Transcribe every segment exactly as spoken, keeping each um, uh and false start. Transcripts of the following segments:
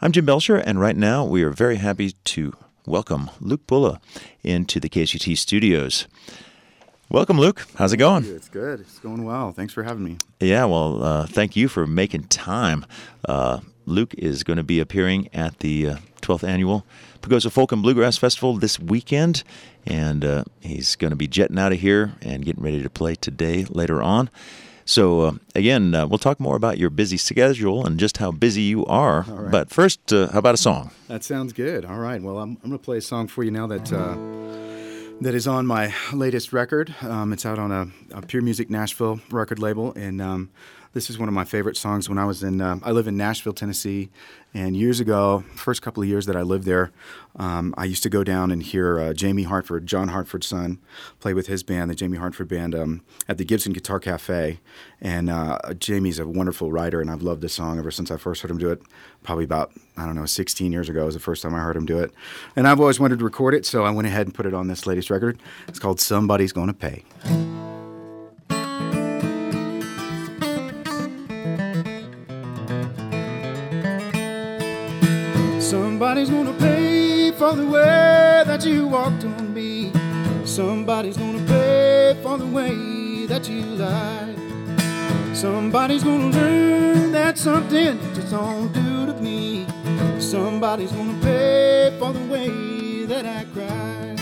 I'm Jim Belcher, and right now we are very happy to welcome Luke Bulla into the K C T studios. Welcome, Luke. How's it going? It's good. It's going well. Thanks for having me. Yeah, well, uh, thank you for making time. Uh, Luke is going to be appearing at the uh, twelfth Annual Pagosa Folk and Bluegrass Festival this weekend, and uh, he's going to be jetting out of here and getting ready to play today later on. So, uh, again, uh, we'll talk more about your busy schedule and just how busy you are. Right. But first, uh, how about a song? That sounds good. All right. Well, I'm, I'm going to play a song for you now that uh, that is on my latest record. Um, it's out on a, a Pure Music Nashville record label, and um, this is one of my favorite songs. When I was in, uh, I live in Nashville, Tennessee, and years ago, first couple of years that I lived there, um, I used to go down and hear uh, Jamie Hartford, John Hartford's son, play with his band, the Jamie Hartford Band, um, at the Gibson Guitar Cafe. And uh, Jamie's a wonderful writer, and I've loved this song ever since I first heard him do it. Probably about, I don't know, sixteen years ago was the first time I heard him do it. And I've always wanted to record it, so I went ahead and put it on this latest record. It's called Somebody's Gonna Pay. Somebody's gonna pay for the way that you walked on me. Somebody's gonna pay for the way that you lied. Somebody's gonna learn that something just don't do to me. Somebody's gonna pay for the way that I cried.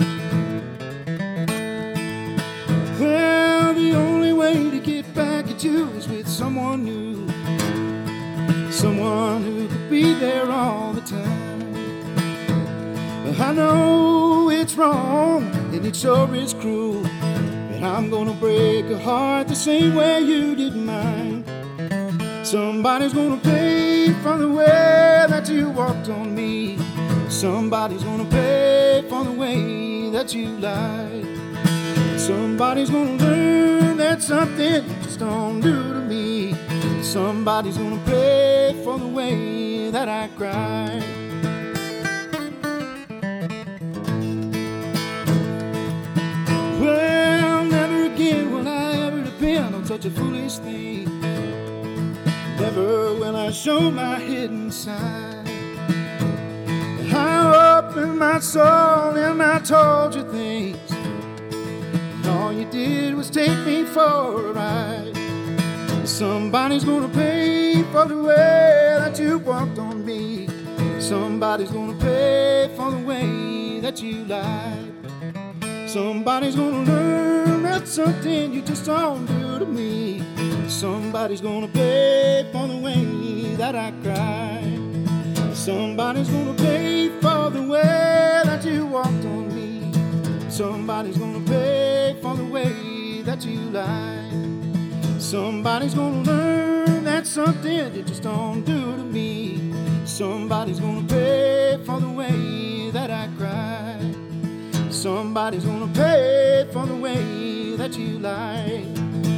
Well, the only way to get back at you is with someone new. Someone who could be there all the time. But I know it's wrong and it sure is cruel, but I'm gonna break a heart the same way you did mine. Somebody's gonna pay for the way that you walked on me. Somebody's gonna pay for the way that you lied. Somebody's gonna learn that something you just don't do to me. Somebody's gonna pay for the way that I cried. Well, never again will I ever depend on such a foolish thing. Never will I show my hidden side. I opened my soul and I told you things, and all you did was take me for a ride. Somebody's gonna pay for the way that you walked on me. Somebody's gonna pay for the way that you lied. Somebody's gonna learn that something you just don't do to me. Somebody's gonna pay for the way that I cried. Somebody's gonna pay for the way that you walked on me. Somebody's gonna pay for the way that you lied. Somebody's gonna learn that something you just don't do to me. Somebody's gonna pay for the way that I cried. Somebody's gonna pay for the way that you lied.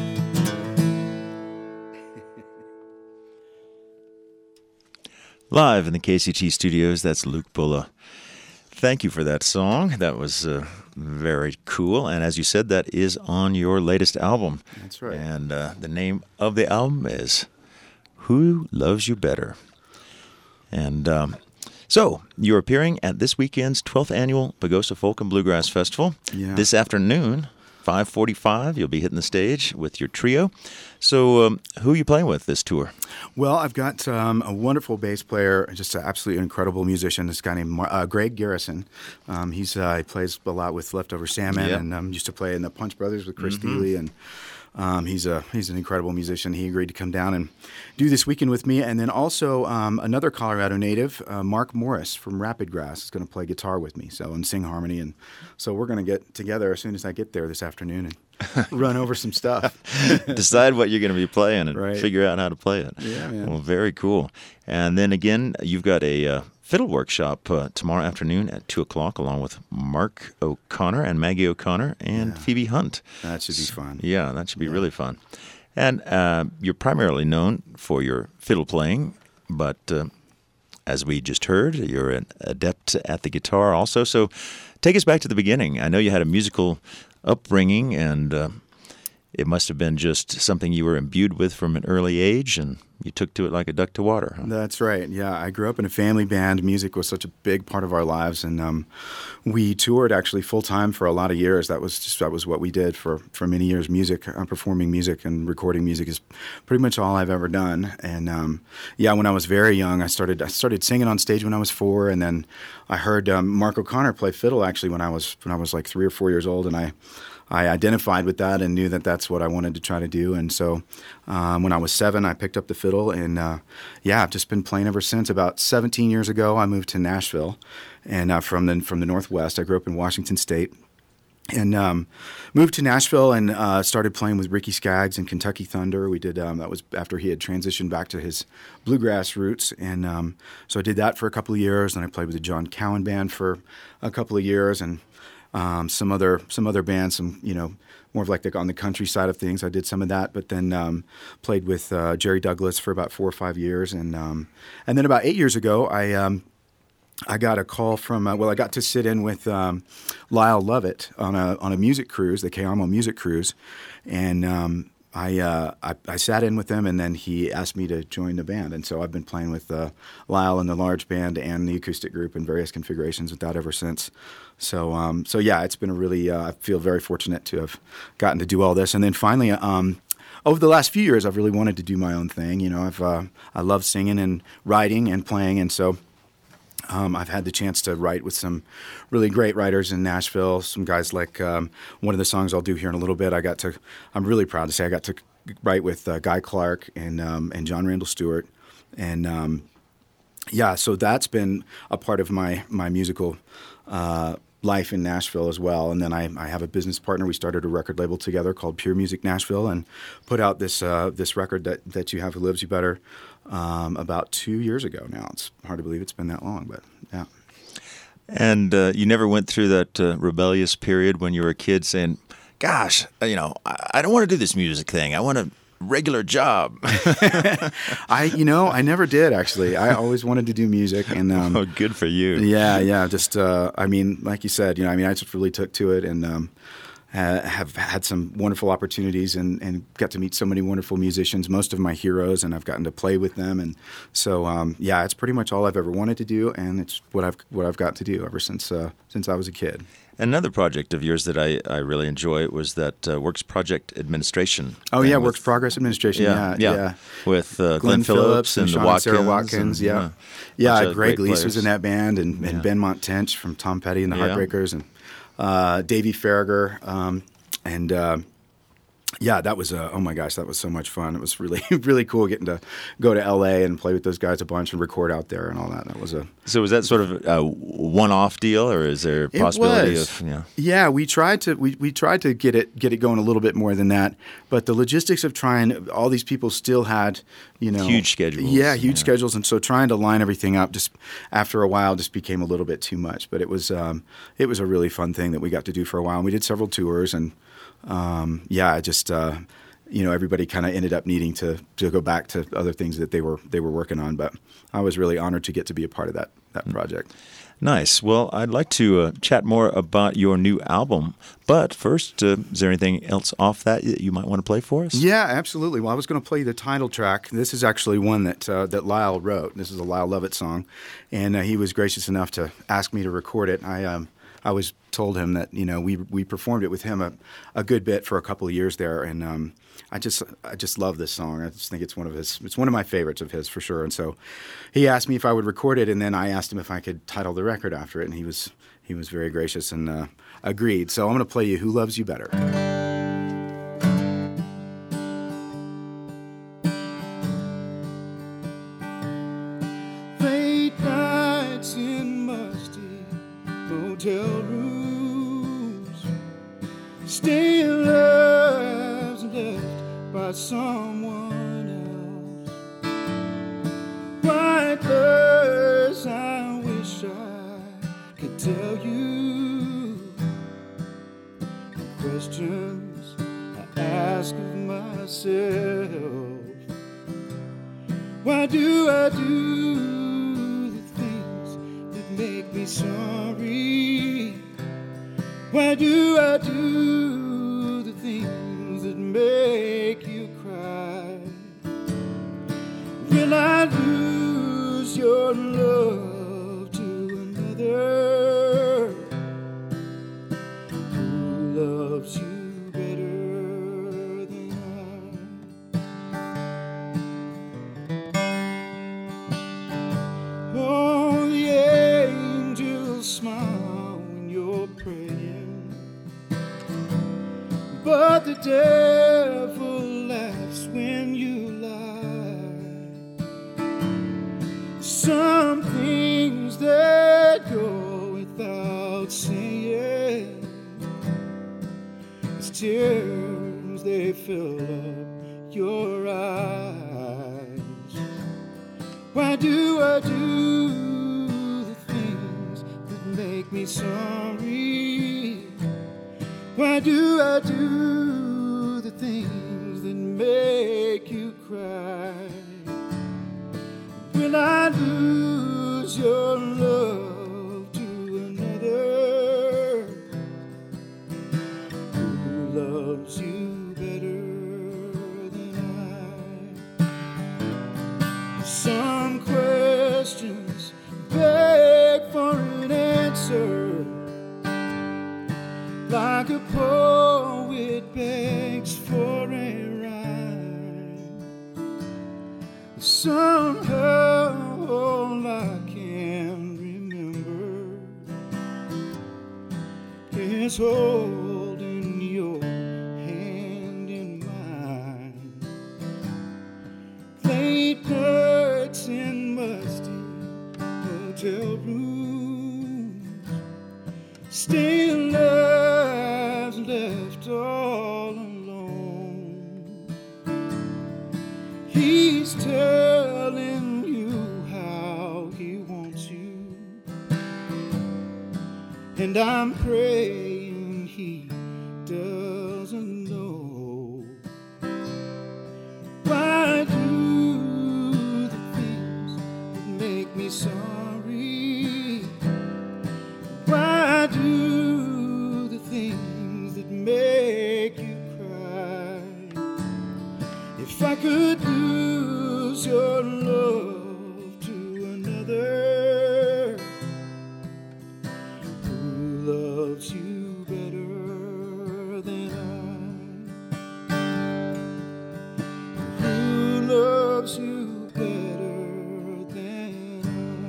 Live in the K C T studios, that's Luke Bulla. Thank you for that song. That was uh, very cool. And as you said, that is on your latest album. That's right. And uh, the name of the album is Who Loves You Better? And um, so you're appearing at this weekend's twelfth Annual Pagosa Folk and Bluegrass Festival. Yeah. This afternoon, five forty-five, you'll be hitting the stage with your trio. So um, who are you playing with this tour? Well, I've got um, a wonderful bass player, just an absolutely incredible musician, this guy named Mar- uh, Greg Garrison. Um, he's uh, he plays a lot with Leftover Salmon, Yep. and um, used to play in the Punch Brothers with Chris Mm-hmm. Thile, and um, he's a he's an incredible musician. He agreed to come down and do this weekend with me, and then also um, another Colorado native, uh, Mark Morris from Rapid Grass, is going to play guitar with me, so and sing harmony, and so we're going to get together as soon as I get there this afternoon and run over some stuff. Decide what you're going to be playing and Right. figure out how to play it. Yeah, man. Well, very cool. And then again, you've got a uh, fiddle workshop uh, tomorrow afternoon at two o'clock along with Mark O'Connor and Maggie O'Connor and Yeah. Phoebe Hunt. That should be fun. Yeah, that should be really fun. And uh, you're primarily known for your fiddle playing, but uh, as we just heard, you're an adept at the guitar also. So take us back to the beginning. I know you had a musical upbringing, and uh, it must have been just something you were imbued with from an early age, and you took to it like a duck to water. Huh? That's right. Yeah, I grew up in a family band. Music was such a big part of our lives, and um, we toured actually full time for a lot of years. That was just that was what we did for, for many years. Music, uh, performing music, and recording music is pretty much all I've ever done. And um, yeah, when I was very young, I started I started singing on stage when I was four, and then I heard um, Mark O'Connor play fiddle actually when I was when I was like three or four years old, and I. I identified with that and knew that that's what I wanted to try to do. And so um, when I was seven, I picked up the fiddle. And, uh, yeah, I've just been playing ever since. About seventeen years ago, I moved to Nashville and uh, from the from the Northwest. I grew up in Washington State. And um, moved to Nashville and uh, started playing with Ricky Skaggs and Kentucky Thunder. We did um, that was after he had transitioned back to his bluegrass roots, and um, so I did that for a couple of years. And I played with the John Cowan Band for a couple of years, and um, some other some other bands, some you know more of like the, on the country side of things. I did some of that, but then um, played with uh, Jerry Douglas for about four or five years, and um, and then about eight years ago, I. Um, I got a call from, uh, well, I got to sit in with um, Lyle Lovett on a on a music cruise, the K-Amo music cruise, and um, I, uh, I I sat in with him, and then he asked me to join the band, and so I've been playing with uh, Lyle and the large band and the acoustic group in various configurations with that ever since. So um, so yeah, it's been a really, uh, I feel very fortunate to have gotten to do all this, and then finally. Um, Over the last few years, I've really wanted to do my own thing. You know, I've uh, I love singing and writing and playing, and so. Um, I've had the chance to write with some really great writers in Nashville. Some guys like um, one of the songs I'll do here in a little bit. I got to. I'm really proud to say I got to write with uh, Guy Clark and um, and John Randall Stewart, and um, yeah, so that's been a part of my my musical uh, life in Nashville as well. And then I, I have a business partner. We started a record label together called Pure Music Nashville, and put out this uh, this record that that you have, Who Loves You Better. Um, about two years ago now. It's hard to believe it's been that long, but yeah. And uh, you never went through that uh, rebellious period when you were a kid saying, gosh, you know, I, I don't want to do this music thing. I want a regular job. I, you know, I never did, actually. I always wanted to do music. And um, oh, good for you. Yeah, yeah. Just, uh, I mean, like you said, you know, I mean, I just really took to it, and um, Uh, have had some wonderful opportunities and, and got to meet so many wonderful musicians, most of my heroes, and I've gotten to play with them. And so, um, yeah, it's pretty much all I've ever wanted to do, and it's what I've what I've got to do ever since uh, since I was a kid. Another project of yours that I, I really enjoy was that uh, Works Project Administration. Oh, yeah, with, Works Progress Administration, yeah. Yeah, yeah. yeah. With uh, Glenn, Glenn Phillips, Phillips and, and the Sean Watkins. and Sarah Watkins, and, yeah. Yeah, yeah, Greg Lease players. was in that band, and, and yeah. Ben Montench from Tom Petty and the Yeah. Heartbreakers, and uh, Davey Farragher, um, and uh, yeah, that was uh, oh my gosh, that was so much fun. It was really really cool getting to go to L A and play with those guys a bunch and record out there and all that. That was a so was that sort of a one-off deal, or is there a possibility it was. of yeah? Yeah, we tried to we, we tried to get it get it going a little bit more than that, but the logistics of trying all these people still had you know huge schedules. Yeah, huge yeah. schedules, and so trying to line everything up just after a while just became a little bit too much. But it was um, it was a really fun thing that we got to do for a while. And we did several tours and. Um, yeah, I just uh, you know everybody kind of ended up needing to, to go back to other things that they were they were working on. But I was really honored to get to be a part of that that project. Nice. Well, I'd like to uh, chat more about your new album. But first, uh, is there anything else off that that you might want to play for us? Yeah, absolutely. Well, I was going to play the title track. This is actually one that uh, that Lyle wrote. This is a Lyle Lovett song, and uh, he was gracious enough to ask me to record it. I um, I was told him that you know we we performed it with him a, a good bit for a couple of years there, and um, I just I just love this song. I just think it's one of his it's one of my favorites of his for sure. And so he asked me if I would record it, and then I asked him if I could title the record after it, and he was he was very gracious and uh, agreed. So I'm going to play you "Who Loves You Better." Late nights in musty hotel rooms, still loves left by someone else. White lies I wish I could tell you, questions I ask of myself. Why do I do the things that make me sorry? Why do I do the things that make love to another who loves you better than I. Oh, the angels smile when you're praying, but the devil laughs when you lie. Some things that go without saying, as tears they fill up your eyes. Why do I do the things that make me sorry? Why do I do the things that make you cry? Will I lose your love to another who loves you better than I? Some questions beg for an answer, like a poet begs for a rhyme. Somehow all I can remember is holding your hand in mine. Late nights in musty hotel rooms, still lives left all alone. He's telling you how he wants you, and I'm praying he doesn't know. Why do the things that make me sorry? Why do the things that make you cry? If I could lose your love to another who loves you better than I, who loves you better than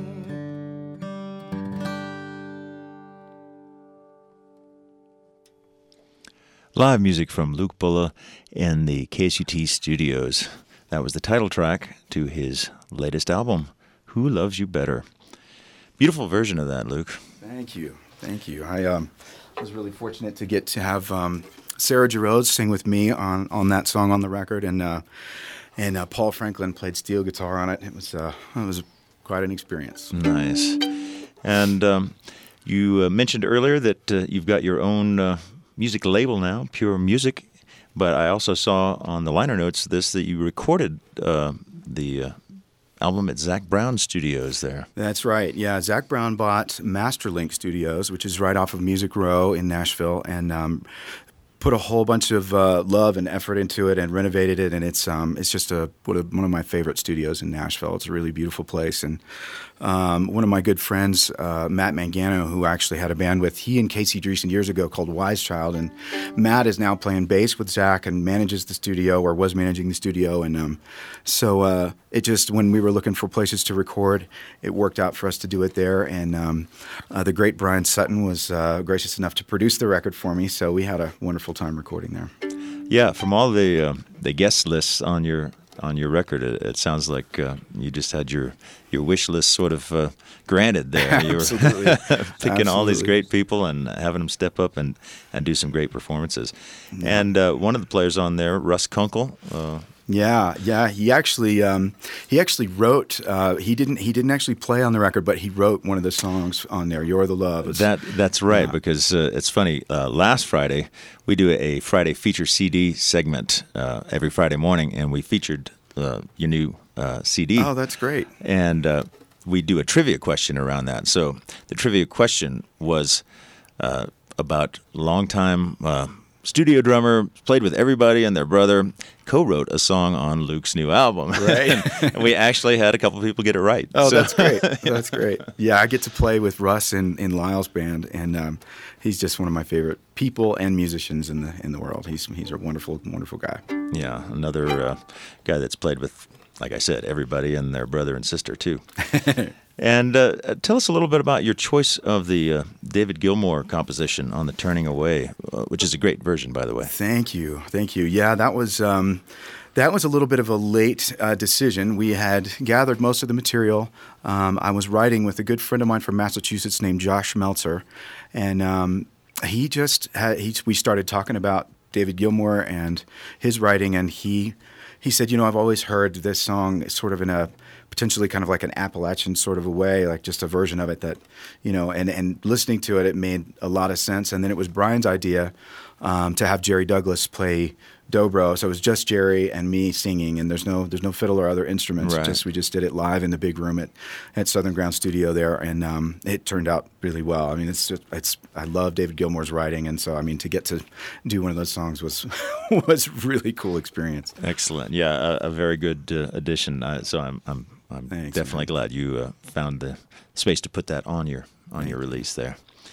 I. Live music from Luke Bulla in the K S U T studios. That was the title track to his latest album, Who Loves You Better. Beautiful version of that, Luke. Thank you. Thank you. I um, was really fortunate to get to have um, Sarah Giroux sing with me on, on that song on the record, and uh, and uh, Paul Franklin played steel guitar on it. It was uh, it was quite an experience. Nice. And um, you uh, mentioned earlier that uh, you've got your own uh, music label now, Pure Music. But I also saw on the liner notes this that you recorded uh, the uh, album at Zac Brown Studios there. That's right. Yeah, Zac Brown bought Masterlink Studios, which is right off of Music Row in Nashville, and um, put a whole bunch of uh, love and effort into it and renovated it. And it's um, it's just a, one of my favorite studios in Nashville. It's a really beautiful place. And um, one of my good friends, uh, Matt Mangano, who I actually had a band with, he and Casey Dreesen years ago called Wise Child. And Matt is now playing bass with Zac and manages the studio, or was managing the studio. And um, so uh, it just, when we were looking for places to record, it worked out for us to do it there. And um, uh, the great Brian Sutton was uh, gracious enough to produce the record for me. So we had a wonderful time recording there. Yeah, from all the uh, the guest lists on your on your record, it, it sounds like uh, you just had your your wish list sort of uh, granted there. You were Absolutely. picking Absolutely. all these great people and having them step up and, and do some great performances. Yeah. And uh, one of the players on there, Russ Kunkel. Uh, Yeah, yeah. He actually, um, he actually wrote. Uh, he didn't. He didn't actually play on the record, but he wrote one of the songs on there. "You're the Love." It's, that that's right, yeah. because uh, it's funny. Uh, last Friday, we do a Friday feature C D segment uh, every Friday morning, and we featured uh, your new uh, C D. Oh, that's great. And uh, we do a trivia question around that. So the trivia question was uh, about longtime uh, studio drummer, played with everybody and their brother, co-wrote a song on Luke's new album. Right. And we actually had a couple of people get it right. Oh, So- that's great. That's great. Yeah, I get to play with Russ in, in Lyle's band, and um, he's just one of my favorite people and musicians in the in the world. He's he's a wonderful, wonderful guy. Yeah, another uh, guy that's played with, like I said, everybody and their brother and sister, too. And uh, tell us a little bit about your choice of the uh, David Gilmour composition on the Turning Away, uh, which is a great version, by the way. Thank you, thank you. Yeah, that was um, that was a little bit of a late uh, decision. We had gathered most of the material. Um, I was writing with a good friend of mine from Massachusetts named Josh Meltzer, and um, he just had, he, we started talking about David Gilmour and his writing, and he he said, you know, I've always heard this song sort of in a potentially kind of like an Appalachian sort of a way, like just a version of it that, you know, and, and listening to it, it made a lot of sense. And then it was Brian's idea um, to have Jerry Douglas play dobro. So it was just Jerry and me singing, and there's no there's no fiddle or other instruments. Right. Just we just did it live in the big room at, at Southern Ground Studio there, and um, it turned out really well. I mean, it's just, it's I love David Gilmour's writing, and so I mean to get to do one of those songs was was a really cool experience. Excellent. Yeah, a, a very good uh, addition. Uh, so I'm I'm I'm Thanks, definitely man. glad you uh, found the space to put that on your on your release there.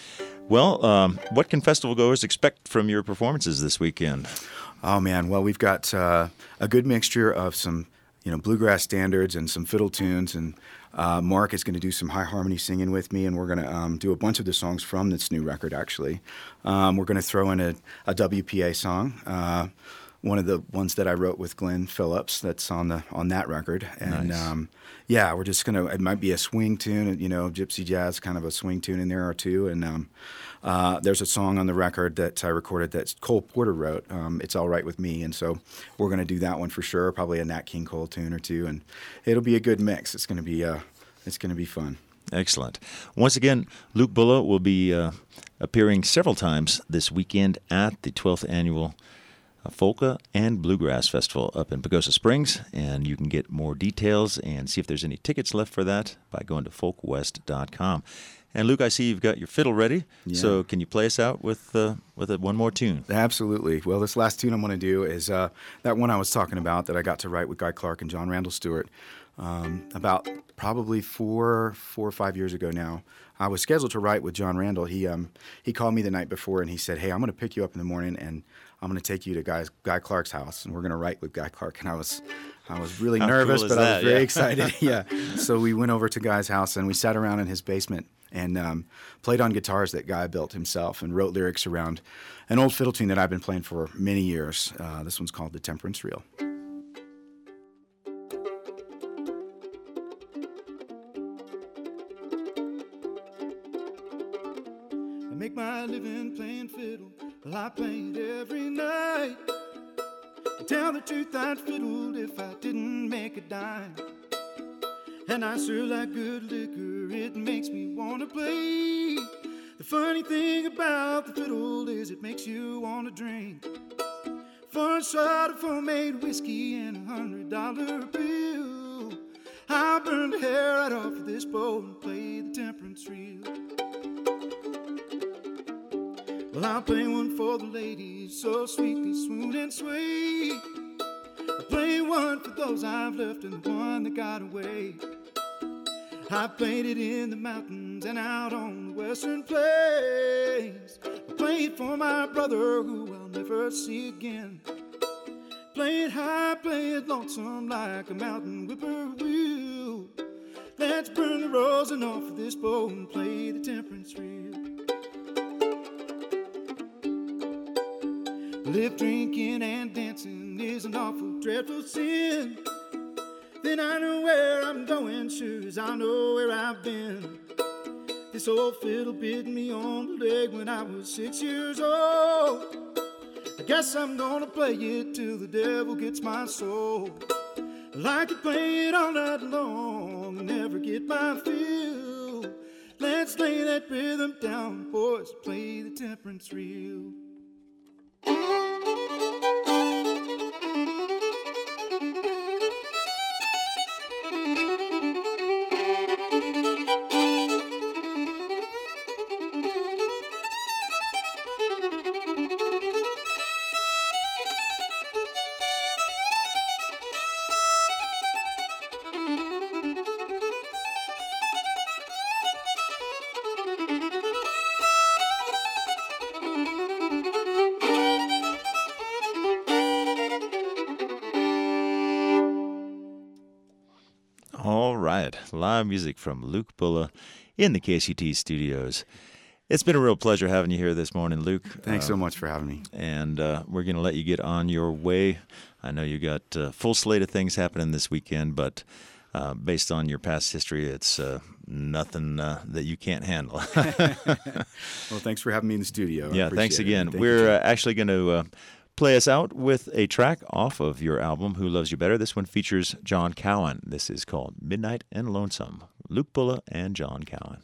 Well, um, what can festival goers expect from your performances this weekend? Oh man, well we've got uh, a good mixture of some, you know, bluegrass standards and some fiddle tunes, and uh, Mark is going to do some high harmony singing with me, and we're going to um, do a bunch of the songs from this new record. Actually, um, we're going to throw in a, a W P A song, uh, one of the ones that I wrote with Glenn Phillips. That's on the on that record, and Nice. um, yeah, we're just gonna. It might be a swing tune, you know, gypsy jazz kind of a swing tune in there or two, and. Um, Uh, there's a song on the record that I recorded that Cole Porter wrote. Um, it's All Right With Me, and so we're going to do that one for sure. Probably a Nat King Cole tune or two, and it'll be a good mix. It's going to be uh, it's going to be fun. Excellent. Once again, Luke Bullough will be uh, appearing several times this weekend at the twelfth Annual uh, Folka and Bluegrass Festival up in Pagosa Springs, and you can get more details and see if there's any tickets left for that by going to folk west dot com. And Luke, I see you've got your fiddle ready, Yeah. so can you play us out with uh, with a, one more tune? Absolutely. Well, this last tune I'm going to do is uh, that one I was talking about that I got to write with Guy Clark and John Randall Stewart um, about probably four, four or five years ago now. I was scheduled to write with John Randall. He um, he called me the night before and he said, "Hey, I'm going to pick you up in the morning and I'm going to take you to Guy, Guy Clark's house and we're going to write with Guy Clark." And I was I was really How nervous, cool is but I that? was very Yeah. excited. Yeah. So we went over to Guy's house and we sat around in his basement and um, played on guitars that Guy built himself and wrote lyrics around an old fiddle tune that I've been playing for many years. Uh, this one's called The Temperance Reel. I make my living playing fiddle. Well, I play it every night. To tell the truth, I'd fiddle if I didn't make a dime. And I sure like good liquor, it makes me want to play. The funny thing about the fiddle is it makes you want to drink. For a shot of homemade whiskey and a hundred dollar bill, I'll burn the hair right off of this bowl and play the temperance reel. Well, I'll play one for the ladies, so sweetly swoon and sway. I'll play one for those I've left and the one that got away. I played it in the mountains and out on the western plains. I play it for my brother who I'll never see again. Play it high, play it lonesome like a mountain whippoorwill. Let's burn the rosin off of this bowl and play the temperance reel. Well, if drinking and dancing is an awful, dreadful sin, then I know where I'm going, sure as I know where I've been. This old fiddle bit me on the leg when I was six years old. I guess I'm gonna play it till the devil gets my soul. I could play it all night long and never get my fill. Let's lay that rhythm down, boys, play the temperance reel. that. Live music from Luke Bulla in the K S U T studios. It's been a real pleasure having you here this morning, Luke. Thanks uh, so much for having me. And uh, we're going to let you get on your way. I know you got a full slate of things happening this weekend, but uh, based on your past history, it's uh, nothing uh, that you can't handle. Well, thanks for having me in the studio. I Yeah, thanks appreciate it. again. Thank We're you, uh, actually going to uh, play us out with a track off of your album, Who Loves You Better. This one features John Cowan. This is called Midnight and Lonesome. Luke Bulla and John Cowan.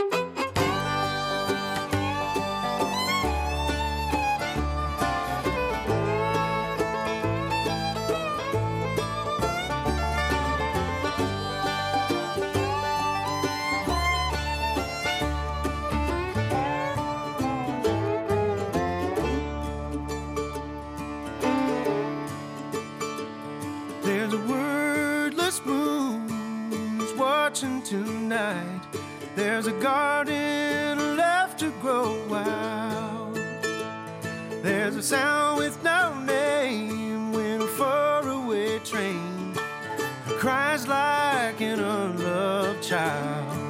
There's a wordless moon who's watching tonight. There's a garden left to grow wild. There's a sound with no name when a faraway train cries like an unloved child.